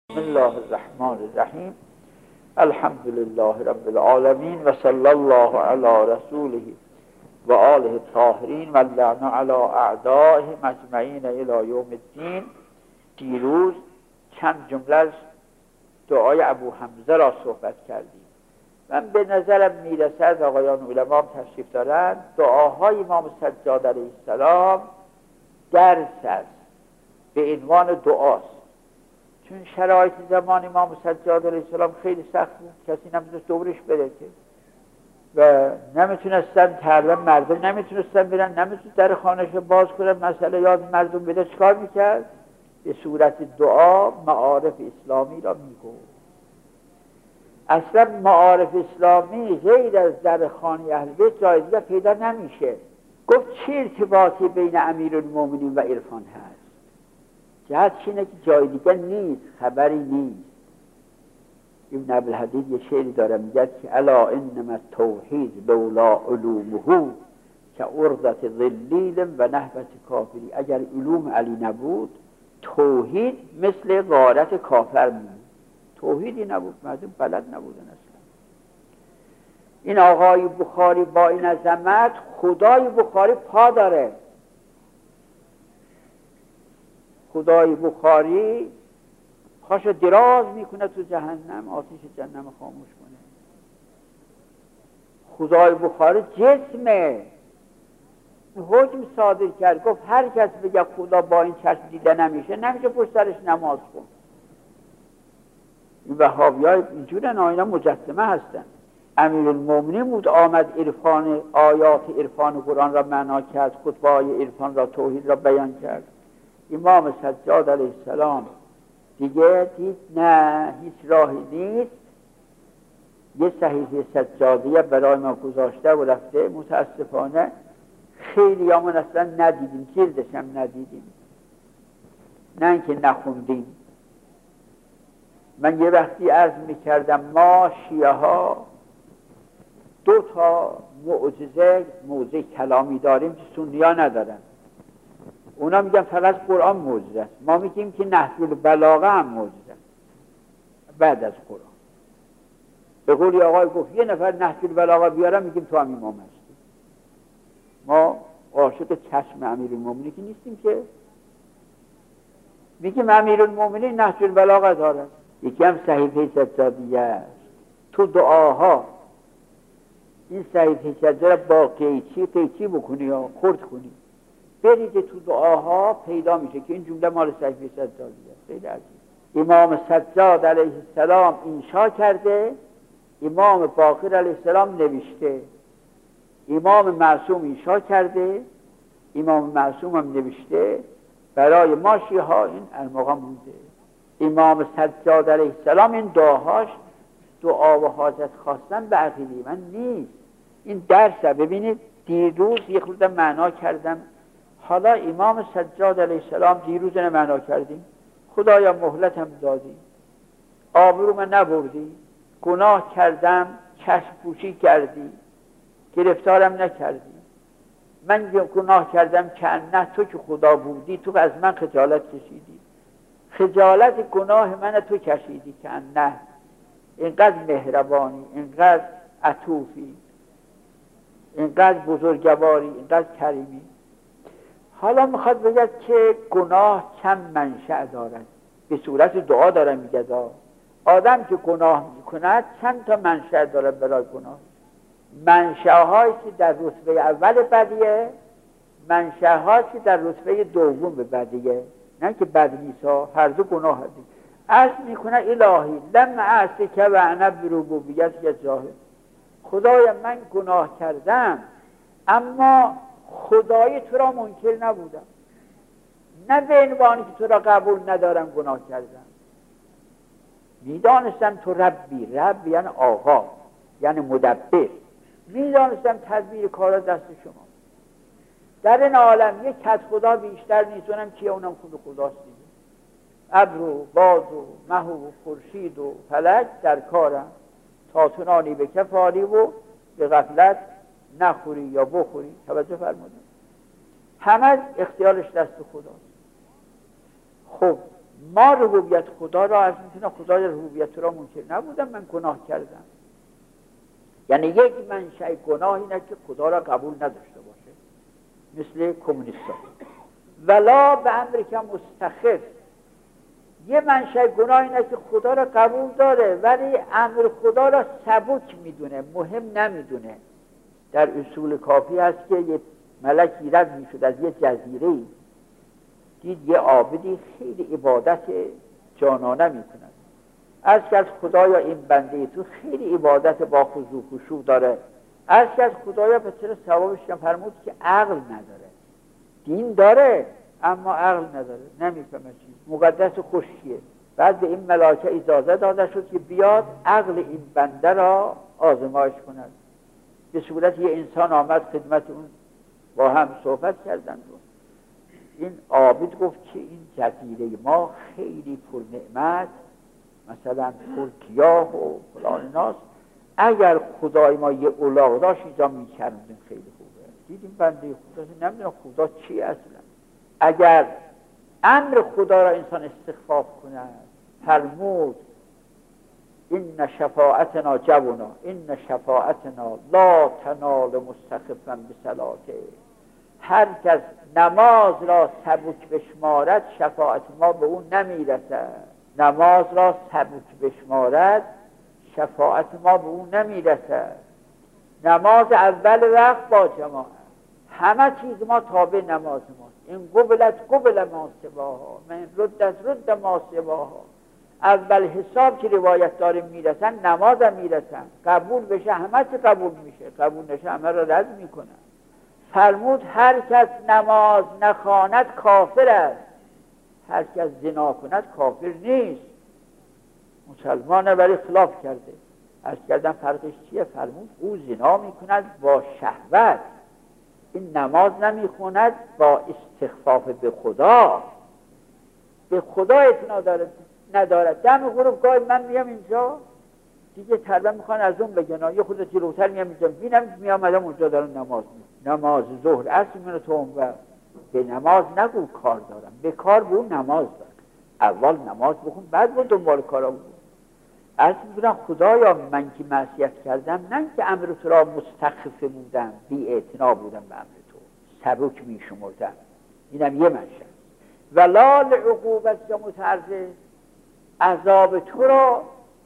بسم الله الرحمن الرحیم. الحمد لله رب العالمین و صلی الله علی رسوله و آله الطاهرین و اللعن علی اعدائهم اجمعین الی یوم الدین. دیروز چند جمله از دعای ابو حمزه را صحبت کردیم. من به نظرم میرسد آقایان علما تشریف دارند دعاهای امام سجاد علیه السلام درس است، به عنوان دعاست. چون شرایط زمان امام سجاد علیه السلام خیلی سخت بود، کسی نمیتونست دورش بره که و نمیتونستن تقریبا مردم نمیتونستن برن، نمیتونست در خانهش باز کنن، مسئله یاد مردم بده. چکار میکرد؟ به صورت دعا معارف اسلامی را میگفت. اصلا معارف اسلامی غیر از در خانه اهل بیت جای دیگر پیدا نمیشه. گفت چه ارتباطی بین امیرالمومنین و عرفان هست؟ جهت اینه که جای دیگر نیست، خبری نیست. ابن عبدالحدید یه شعری داره میگه که الا انما التوحید لولا علومه که ارضت ظلیل و نهبت کافری. اگر علوم علی نبود توحید مثل غارت کافر بود. توحیدی نبود، مردم بلد نبودن اصلا. این آقای بخاری با این عظمت، خدای بخاری پا داره. خدای بخاری پاشو دراز میکنه تو جهنم، آتش جهنم خاموش کنه. خدای بخاری جسمه. حکم صادر کرد، گفت هر کس بگه خدا با این چشم دیده نمیشه پشت سرش نماز کن. این وهابی‌ها اینجورن، اینا مجسمه هستن. امیرالمومنین بود آمد عرفان، آیات عرفان قرآن را معنا کرد، خطبه‌های عرفان را، توحید را بیان کرد. امام سجاد علیه السلام دیگه دید نه، هیچ راهی نیست. یه صحیفه سجادیه برای ما گذاشته و رفته. متاسفانه خیلی همون اصلا ندیدیم، جلدش هم ندیدیم، نه اینکه نخوندیم. من یه وقتی عرض میکردم ما شیعه ها 2 موضع کلامی داریم که سنی ها ندارن. اونا میگن فقط قرآن معجزه است، ما میگیم که نهج البلاغه هم معجزه است بعد از قرآن. به قولی آقای گفت یه نفر نهج البلاغه بیارم، میگیم تو هم امام هستی. ما عاشق چشم امیرالمومنین که نیستیم که، میگیم امیرالمومنین نهج البلاغه داره. یکی هم صحیفه سجادیه است. تو دعاها این صحیفه سجادیه با قیچی بکنی یا خرد کنی، برید تو دعاها پیدا میشه که این جمله مال صحیفه سجادیه است. خیلی عجیب. امام سجاد علیه السلام انشا کرده، امام باقر علیه السلام نوشته. امام معصوم انشا کرده، امام معصوم هم نوشته. برای ما شیعه ها این المقام مونده. امام سجاد علیه السلام این دعاهاش دعا و حاجت خواستن به عقیده من نیست، این درسه. ببینید دیروز یه خورده معنا کردم، حالا امام سجاد علیه السلام دیروز معنا کردیم. خدایا مهلت هم دادی، آبروم نبردی، گناه کردم چشم پوشی کردی، گرفتارم نکردی. من گناه کردم که نه تو که خدا بودی، تو از من خجالت کشیدی، خجالت گناه من تو کشیدی که نه. اینقدر مهربانی، اینقدر عطوفی، اینقدر بزرگواری، اینقدر کریمی. حالا میخواد بگه که گناه چند منشأ دارد، به صورت دعا داره میگه آدم که گناه میکند چند تا منشأ دارد برای گناه. منشأهایی که در رتبه اول بدیه، منشأهایی که در رتبه دوم به بدیه، نه که بد نیست ها، هر دو گناه هستیم. عرض میکنه الهی لم اعصیک و انا بربوبیتک جاهل. خدایا من گناه کردم اما خدای تو را منکر نبودم، نه به عنوانی که تو را قبول ندارم گناه کردم. میدانستم تو ربی، رب یعنی آقا، یعنی مدبر. میدانستم تدبیر کارا دست شما. در این عالم یک کت خدا بیشتر نیست، اونم کیه؟ اونم خود خداست دیگه. ابر و باد و مه و خورشید و فلک در کارم، تا تو نانی به کفاری و به غفلت نخوری یا بخوری. توجه فرمودید، همه اختیارش دست خداست. خب ما ربوبیت خدا را از میتونم، خدای ربوبیت را منکر نبودم، من گناه کردم. یعنی یک منشأ گناه اینه که خدا را قبول نداشته باشه، مثل کمونیستا. ولا به امریکا مستخف، یه منشأ گناه اینه که خدا را قبول داره ولی امر خدا را سبک میدونه، مهم نمیدونه. در اصول کافی هست که یه ملکی رد میشد از یه جزیره، دید یه عابدی خیلی عبادت جانانه میکنه، از که از خدایا این بنده تو خیلی عبادت با خضوع و خشوع داره، از که از خدایا به چرا ثوابش کم؟ فرمود که عقل نداره، دین داره اما عقل نداره، نمیفهمه چیز، مقدس خشکیه. بعد به این ملائکه اجازه داده شد که بیاد عقل این بنده را آزمایش کند. به صورت یه انسان آمد خدمت اون، با هم صحبت کردند. این عابد گفت که این جزیره ما خیلی پر نعمت، مثلا پر گیاه و فلان ناس، اگر خدای ما یه الاغ داشت اینجا میکردیم خیلی خوبه. دیدیم بنده خدا نمیدونم خدا چی اصلا. اگر امر خدا را انسان استخفاف کند، فرمود این شفاعتنا جونا، این شفاعتنا لا تنال مستخفا بصلاته. هر کس نماز را سبک بشمارد شفاعت ما به اون نمیرسد. نماز را سبک بشمارد شفاعت ما به اون نمیرسد. نماز اول وقت با جماعت، همه چیز ما تابع نماز ماست. این قبل ما سواها، من رد ما سواها. اول حساب که روایت داریم میرسن، نماز هم میرسن، قبول بشه همه چی قبول میشه، قبول نشه همه را رد میکنن. فرمود هر کس نماز نخواند کافر است، هر کس زنا کند کافر نیست. مسلمانه ولی خلاف کرده. از کردن فرقش چیه؟ فرمود او زنا میکند با شهوت، این نماز نمیخوند با استخفاف به خدا. به خدا اعتنا ندارد. دم غروب گاهی من میام اینجا دیگه تربه میخوان از اون بگن، یه خود جلوتر میام اینجا بینم میامدم اونجا دارن نماز میخوان، نماز ظهر اصل میونه تو اون و به نماز نگو کار دارم، به کار به اون نماز دارم. اول نماز بخون بعد بود دنبال کارا بود. از میگونم خدایا من که معصیت کردم، نه که امر تو را مستخفه بودم، بی اعتنا بودم به امر تو، سبک میشمردم. اینم یه منشه. ولا لعقوبت یا متعرض، عذاب تو را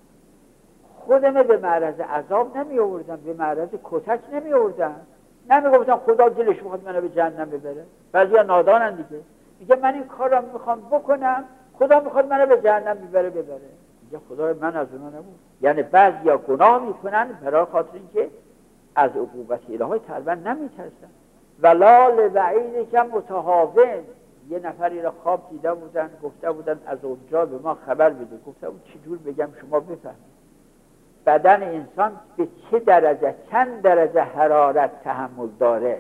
خودمه به معرض عذاب نمی آوردم، به معرض کتک نمی آوردم. نمی گفتم خدا دلش میخواد منو به جهنم ببره. بعضیا نادانن دیگه، میگه من این کار را میخوام بکنم، خدا میخواد منو به جهنم ببره. میگه خدای من از اونا نبود. یعنی بعضیا گناه میکنن برای خاطر اینکه از عقوبت الهی تقریبا نمیترسن. ولا لبعید که متهاون، یه نفری را خواب دیده بودن، گفته بودن از اونجا به ما خبر بده. گفته بود چجور بگم شما بفهمید بدن انسان به چه درجه، چند درجه حرارت تحمل داره؟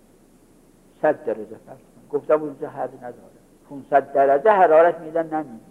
100 درجه فرض کن. گفته بود اینجا حد نداره، 500 درجه حرارت میدن نمیگیره.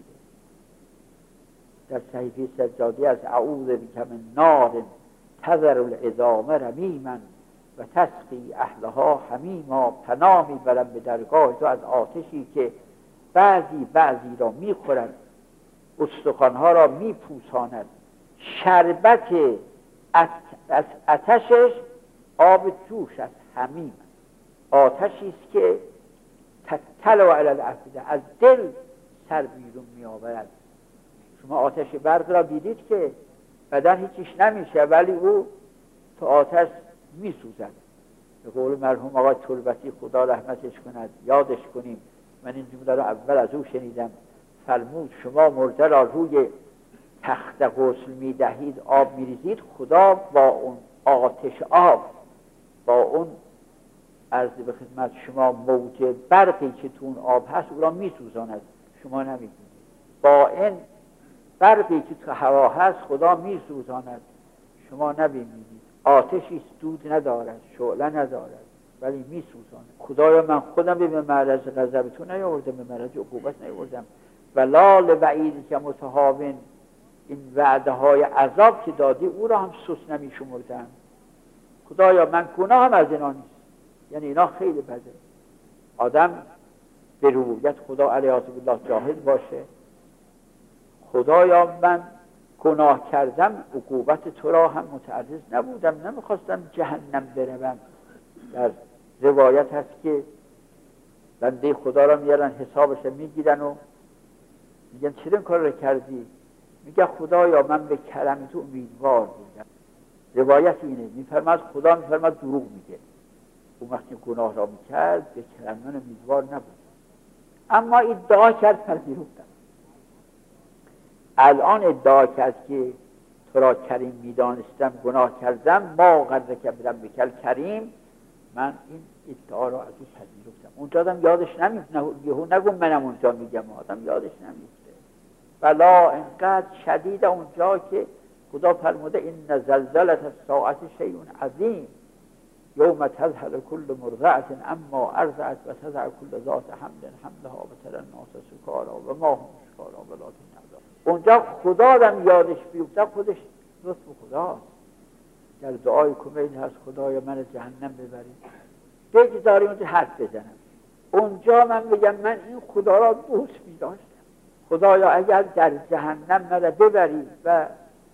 در صحیفه سجادی از اعوذ بک من نار تذر العظام رمیما و تسقی اهلها حمیما، پناه میبرم به درگاه تو از آتشی که بعضی را میخورد، استخوانها را میپوساند، شربت از آتشش آب جوش است، حمیم، آتشی است که تطلع علی الافئده، از دل سر بیرون میآورد. شما آتش برق را دیدید که بدن هیچیش نمیشه ولی او تو آتش میسوزد. به قول مرحوم آقای تربتی خدا رحمتش کند، یادش کنیم، من این جمله را اول از او شنیدم. فرمود شما مرده را روی تخت غسل میدهید، آب میریزید، خدا با اون آتش آب، با اون عرض به خدمت شما موج برقی که تو اون آب هست او را میسوزاند، شما نمیبینید. با این برقی که تو هوا هست خدا میسوزاند، شما نبینید. آتشی دود ندارد، شعله ندارد ولی میسوزاند. خدایا من خودم به معرض غضب تو نیاوردم، به معرض عقوبت نیاوردم. ولا لبعید که متهاون، این وعده های عذاب که دادی او را هم سوس نمیشمردم. خدایا من گناه هم از اینا نیست، یعنی اینا خیلی بده. آدم به ربوبیت خدا علیه بالله جاهل باشه، خدایا من گناه کردم عقوبت تو را هم متعرض نبودم، نمیخواستم جهنم بروم. در روایت هست که بنده خدا را میارن حسابش میگیرن و میگن چرا این کار را کردی؟ میگه خدایا من به کرم تو امیدوار بودم. روایت اینه، میفرماد خدا میفرماد دروغ میگه. اون وقتی گناه را میکرد به کرم من امیدوار نبود، اما ادعا کرد پذیرفتم. الان ادعا کرد که تو را کریم میدانستم گناه کردم، ما غرک بربک کریم، من این ادعا را از او پذیرفتم. اونجا آدم یادش نمیفته، یهو نگو منم اونجا میگم، آدم یادش نمیفته. بلا انقدر شدید اونجا که خدا فرموده این زلزلة الساعة شیء عظیم یوم تذهل کل مرضعة اما ارضعت و تضع کل ذات حمل حملها و تری الناس سکارا و ما هم سکارا ولکن عذاب. اونجا خدا آدم یادش بیفته خودش لطف خداست. در دعای کمیل هست خدایا من جهنم ببرید، بگذاری اونجا حرف بزنم. اونجا من بگم من این خدا را دوست می داشتم، خدایا اگر در جهنم مرا ببری و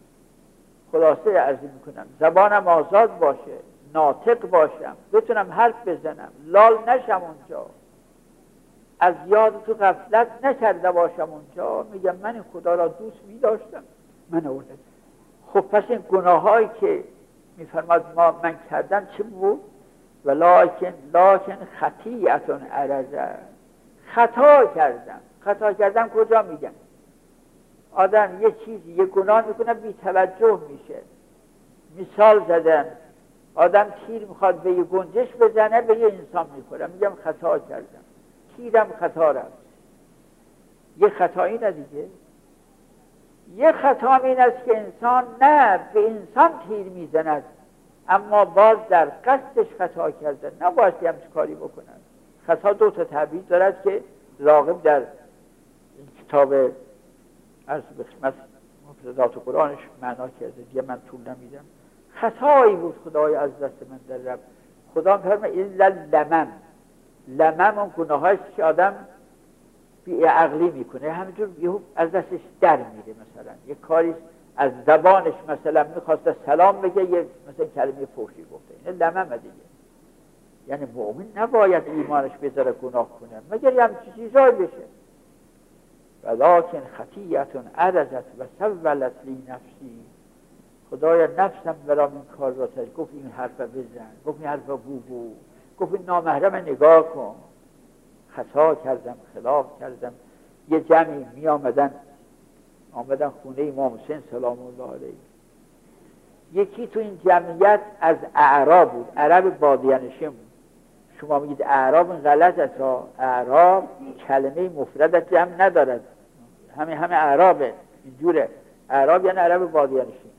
خلاصه عرضی میکنم زبانم آزاد باشه، ناطق باشم، بتونم حرف بزنم، لال نشم اونجا، از یاد تو غفلت نکرده باشم اونجا، میگم من این خدا را دوست می داشتم، من آوردم. خب پس این گناه هایی که میفرماد من کردم چه بود؟ لکن خطیئتون عرضه، خطا کردم کجا میگم؟ آدم یه چیزی یه گناه میکنه بی توجه میشه. مثال زدم، آدم تیر میخواد به یه گنجش بزنه به یه انسان میخوره، میگم خطا کردم، تیرم خطا رفت. یه خطا اینه دیگه. یه خطا این است که انسان نه به انسان تیر میزند اما باز در قصدش خطا کرده، نباید همچه کاری بکنن. خطا دو تا تعبیر دارد که راغب در کتاب عرض به خدمت مفردات قرآنش معنا کرده، دیگه من طول نمیدم. خطایی بود خدای از دست من در رفت. خدا میفرماید الا لمم اون گناه هایست که آدم بی عقلی میکنه، همینجور یهو از دستش در میره. مثلا یه کاری از زبانش مثلا میخواسته سلام بگه، یه مثلا کلمه فحشی گفته، این لممه دیگه. یعنی مؤمن نباید ایمانش بذاره گناه کنه مگر یه همچین چیزایی بشه. ولکن خطیئتون عرضت و سولت لی نفسی، خدایا نفسم برام این کار را تجربه، گفت این حرف بزن، گفت این حرف بگو، گفت این نامحرم نگاه کن. خطا کردم، خلاف کردم. یه جمعی می آمدن خونه امام حسین سلام الله علیه. یکی تو این جمعیت از اعراب بود، عرب بادیه بود. شما میگید اعراب، این غلط است. اعراب کلمه مفردت جمع ندارد، همه اعرابه، اینجوره. اعراب یعنی عرب بادیه نشین.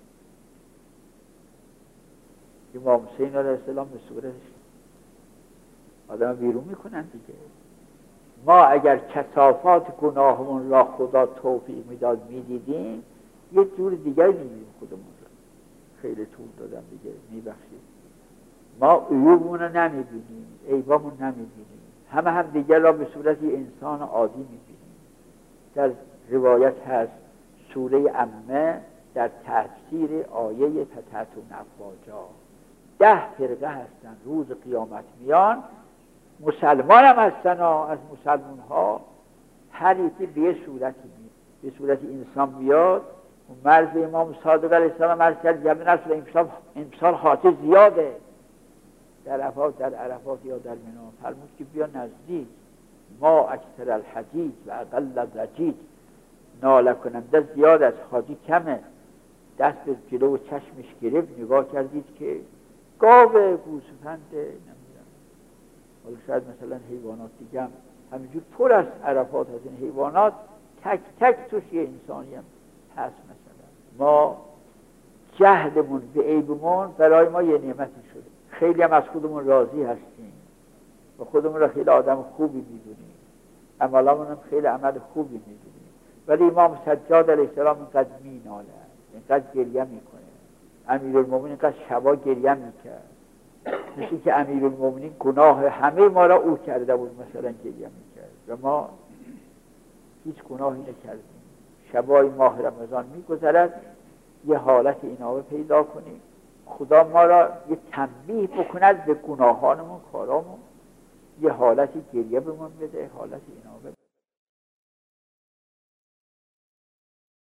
امام حسین علیه السلام به صورتش آدم بیرون میکنن دیگه. ما اگر کثافات گناهمون را خدا توفیق میداد میدیدیم، یه جور دیگه میدیدیم خودمون را. خیلی طول دادم دیگه، میبخشید. ما عیوبمون رو نمیبینیم، عیبامون نمیبینیم، هم دیگر را به صورت انسان عادی میبینیم. در روایت هست سوره عمه در تفسیر آیه فتحتون افواجا 10 فرقه هستن روز قیامت میان، مسلمان هم هستن از مسلمان ها، هر یکی به صورتی به صورت انسان بیاد. مرد امام صادق علیه السلام عرض کرد یا رسول امسال حاجه زیاده در عرفات یا در منام، فرمود که بیا نزدیک، ما اکثر الحجیج و اقل الرجیج، ناله کننده زیاد از حاجی کمه. دست به جلو و چشمش گرفت، نگاه کردید که گاوه، گوسفنده، نمیدونم، حالا شاید مثلا حیوانات دیگه هم همینجور پر از عرفات از این حیوانات، تک تک توش یه انسانی هم هست. مثلا ما جهدمون به عیبمون برای ما یه نعمتی شده، خیلی هم از خودمون راضی هستیم و خودمون را خیلی آدم خوبی میدونیم، عملامون هم خیلی عمل خوبی میدونیم. ولی امام سجاد علیه السلام اینقدر میناله، اینقدر گریه میکنه. امیرالمومنین اینقدر شبا گریه میکرد، مثل که امیرالمومنین گناه همه ما را او کرده بود، مثلا گریه میکرد و ما هیچ گناهی نکردیم. شبای ماه رمضان میگذرد یه حالت اینابه پیدا کنیم، خدا ما را یه تنبیه بکند به گناهانمون، کارامون، یه حالتی گریه بهمون بده، حالت اینابه.